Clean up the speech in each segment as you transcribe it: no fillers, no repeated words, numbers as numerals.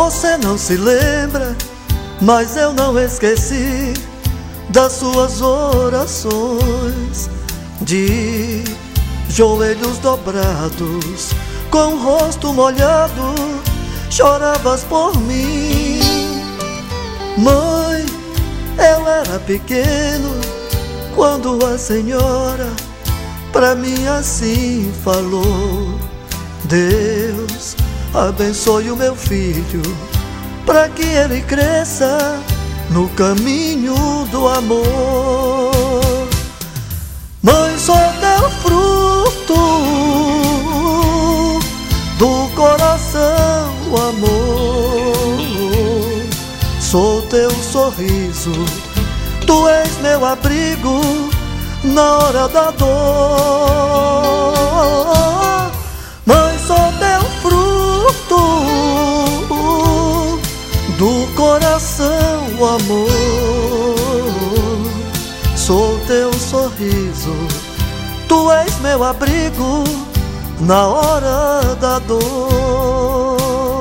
Você não se lembra, mas eu não esqueci das suas orações, de joelhos dobrados, com o rosto molhado, choravas por mim. Mãe, eu era pequeno quando a senhora pra mim assim falou: Deus abençoe o meu filho, pra que ele cresça no caminho do amor. Mãe, sou teu fruto do coração, amor. Sou teu sorriso, tu és meu abrigo na hora da dor. Mãe, sou teu fruto do coração, amor. Sou teu sorriso, tu és meu abrigo na hora da dor.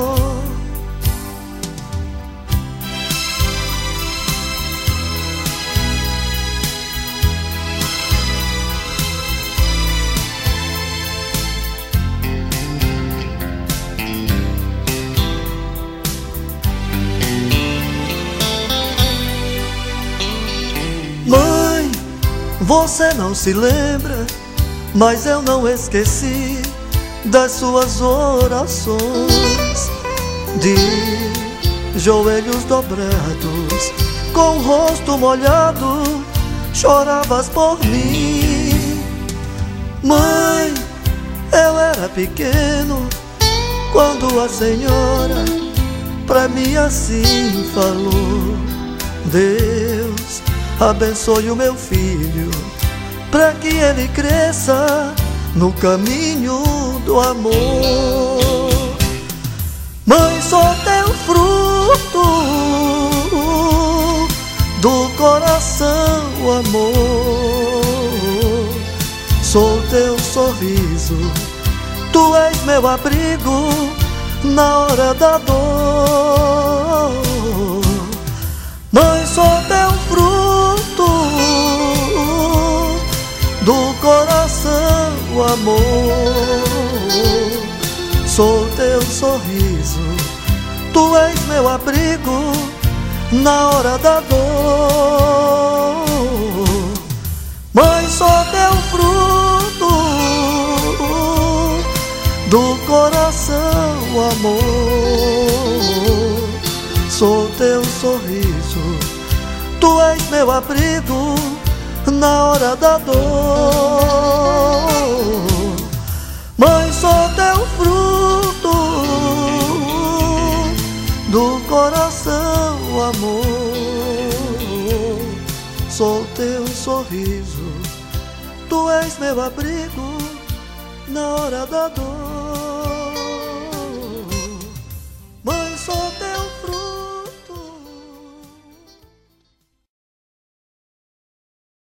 Mãe, você não se lembra, mas eu não esqueci das suas orações, de joelhos dobrados, com o rosto molhado, choravas por mim. Mãe, eu era pequeno quando a senhora pra mim assim falou: Deus abençoe o meu filho, pra que ele cresça no caminho do amor. Mãe, sou teu fruto do coração, amor. Sou teu sorriso, tu és meu abrigo na hora da dor. Mãe, sou teu fruto do coração, amor. Sou teu sorriso, tu és meu abrigo na hora da dor. Mãe, sou teu fruto do coração, amor. Sou teu sorriso, tu és meu abrigo na hora da dor. Mãe, sou teu fruto do coração, amor. Sou teu sorriso, tu és meu abrigo na hora da dor.